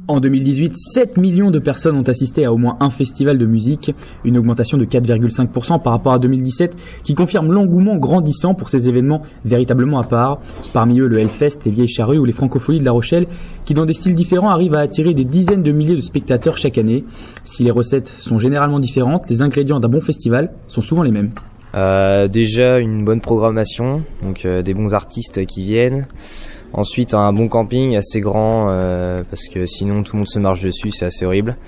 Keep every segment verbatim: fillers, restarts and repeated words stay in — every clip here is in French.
En deux mille dix-huit, sept millions de personnes ont assisté à au moins un festival de musique, une augmentation de quatre virgule cinq pour cent par rapport à deux mille dix-sept, qui confirme l'engouement grandissant pour ces événements véritablement à part. Parmi eux, le Hellfest, les Vieilles Charrues ou les Francopholies de La Rochelle, qui dans des styles différents arrivent à attirer des dizaines de milliers de spectateurs chaque année. Si les recettes sont généralement différentes, les ingrédients d'un bon festival sont souvent les mêmes. Euh, déjà une bonne programmation, donc euh, des bons artistes qui viennent. Ensuite un bon camping assez grand euh, parce que sinon tout le monde se marche dessus, c'est assez horrible.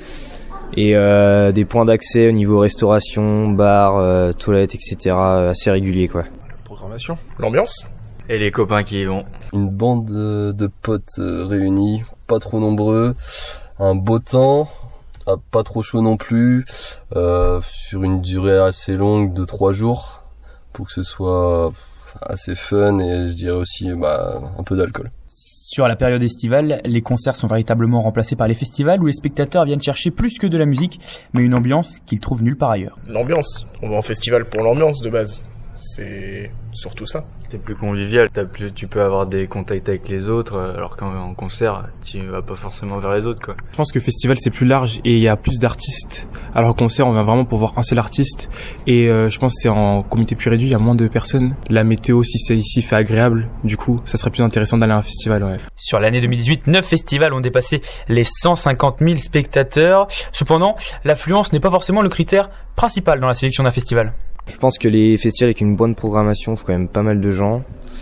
Et euh, des points d'accès au niveau restauration, bar, euh, toilettes, et cetera assez réguliers quoi. La programmation, l'ambiance et les copains qui y vont. Une bande de, de potes euh, réunis, pas trop nombreux, un beau temps. Pas trop chaud non plus, euh, sur une durée assez longue de trois jours pour que ce soit assez fun et je dirais aussi bah, un peu d'alcool. Sur la période estivale, les concerts sont véritablement remplacés par les festivals où les spectateurs viennent chercher plus que de la musique, mais une ambiance qu'ils trouvent nulle part ailleurs. L'ambiance, on va en festival pour l'ambiance de base, c'est surtout ça. C'est plus convivial, t'as plus, tu peux avoir des contacts avec les autres, alors qu'en concert, tu vas pas forcément vers les autres quoi. Je pense que festival c'est plus large et il y a plus d'artistes, alors qu'en concert on vient vraiment pour voir un seul artiste et euh, je pense que c'est en comité plus réduit, il y a moins de personnes. La météo si c'est ici fait agréable, du coup ça serait plus intéressant d'aller à un festival. Ouais. Sur l'année deux mille dix-huit, neuf festivals ont dépassé les cent cinquante mille spectateurs. Cependant, l'affluence n'est pas forcément le critère principal dans la sélection d'un festival. Je pense que les festivals avec une bonne programmation font quand même pas mal de gens.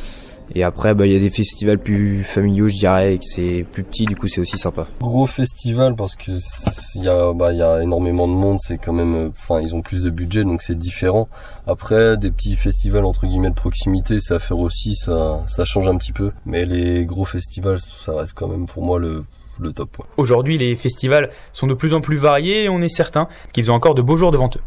Et après, bah, il y a des festivals plus familiaux, je dirais, et que c'est plus petit, du coup, c'est aussi sympa. Gros festival parce que il y a, bah, il y a énormément de monde, c'est quand même, enfin, ils ont plus de budget, donc c'est différent. Après, des petits festivals entre guillemets de proximité, c'est à faire aussi, ça, ça change un petit peu. Mais les gros festivals, ça reste quand même pour moi le le top. Aujourd'hui, les festivals sont de plus en plus variés et on est certain qu'ils ont encore de beaux jours devant eux.